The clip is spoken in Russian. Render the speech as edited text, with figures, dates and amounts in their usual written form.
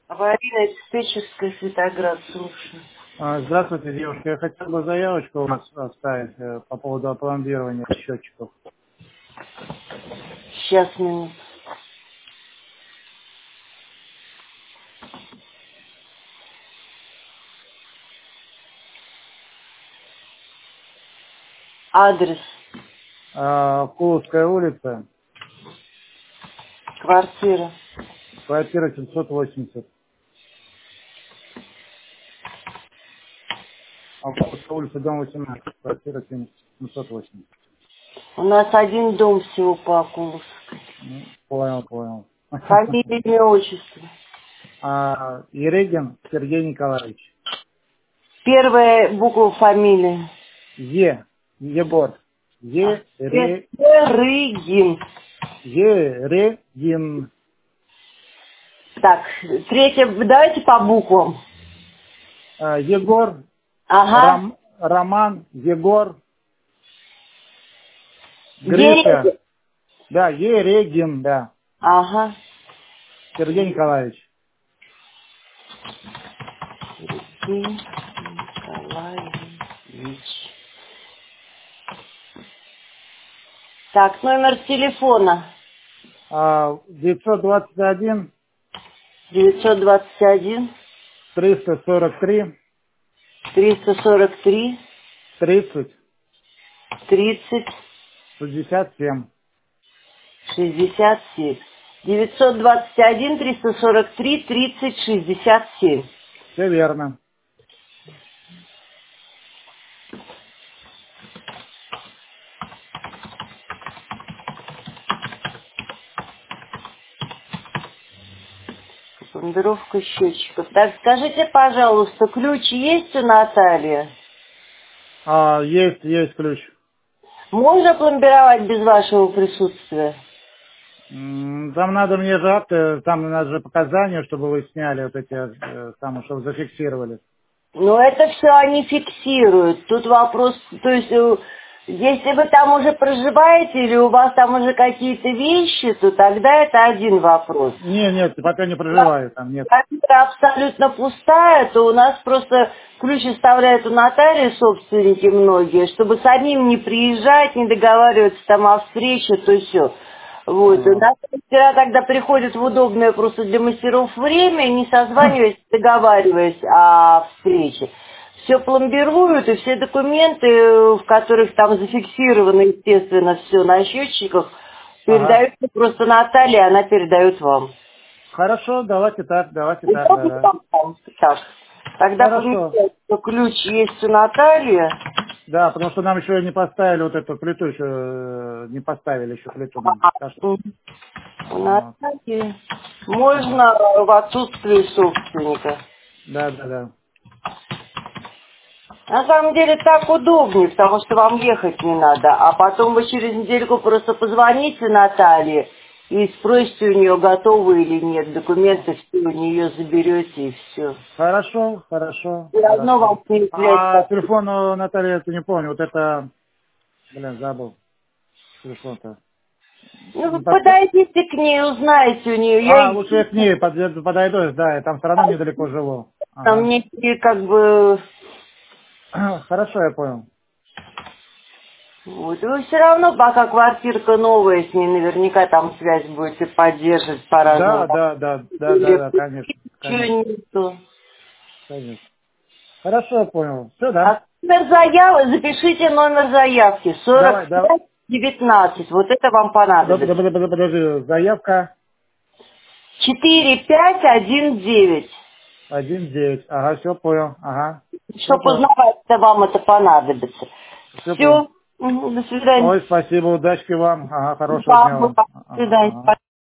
Аварийная диспетчерская Светоград, слушаю. Здравствуйте, девушка. Я хотел бы заявочку у вас оставить по поводу опломбирования счетчиков. Сейчас, минут. Адрес, Куловская улица, квартира. квартира 780. Куловская улица, дом 18, квартира 780. У нас один дом всего по Акуловской. Понял. Фамилия, имя, отчество. Ерегин Сергей Николаевич. Первая буква фамилии. Егор. Рыгин. Ерегин. Так, третья, давайте по буквам. Егор, Ага. Роман, Егор, Гриша. Ерегин. Да, Ерегин, да. Ага. Сергей Николаевич. Сергей Николаевич. Так, номер телефона. 921 921 343 343 30 30 67. 67. 921 343 30 67. Все верно. Пломбировка счетчиков. Так, скажите, пожалуйста, ключ есть у Натальи? Есть ключ. Можно пломбировать без вашего присутствия? Там надо мне же там надо же показания, чтобы вы сняли вот эти, там, чтобы зафиксировали. Ну, это все они фиксируют. Тут вопрос, то есть, если вы там уже проживаете или у вас там уже какие-то вещи, то тогда это один вопрос. Нет, пока не проживаю там, нет. Квартира абсолютно пустая, то у нас просто ключ оставляют у нотариуса собственники многие, чтобы самим не приезжать, не договариваться там о встрече, то все. Вот. И А, мастера тогда приходят в удобное просто для мастеров время, не созваниваясь, договариваясь о встрече. Все пломбируют, и все документы, в которых там зафиксировано, естественно, все на счетчиках, Ага. передаются просто Наталье, она передает вам. Хорошо, давайте так, Удобно да. вам? Так. Тогда Хорошо. помещается, что ключ есть у Натальи. Да, потому что нам еще не поставили вот эту плиту, еще не поставили еще плиту нам. Так что, У вот. Натальи. Ага. Можно в отсутствии собственника. Да. На самом деле так удобнее, потому что вам ехать не надо. А потом вы через недельку просто позвоните Наталье и спросите у нее, готовы или нет. Документы все у нее заберете и все. Хорошо. Все равно вам не является. Телефон у Натальи, я не помню, вот это, забыл телефон-то. Ну, вы Подска- подойдите к ней, узнаете у нее. Я Лучше я к ней подойду, да, я там все равно недалеко живу. там Ага. мне как бы... Хорошо, я понял. Вот. Вы все равно, пока квартирка новая, с ней наверняка там связь будете поддерживать по-разному. Да, Ничего нету. конечно. Хорошо, я понял. Все, да? А номер заявы, запишите номер заявки. Давай, давай. 4519. Вот это вам понадобится. Подожди, заявка 4519. 1-9. Ага, все понял. Ага. Все Чтобы понял. узнавать-то вам это понадобится. Все понял. Все. До свидания. Ой, спасибо, удачки вам. Ага, хорошего дня Вам. вам. До Ага, свидания. ага.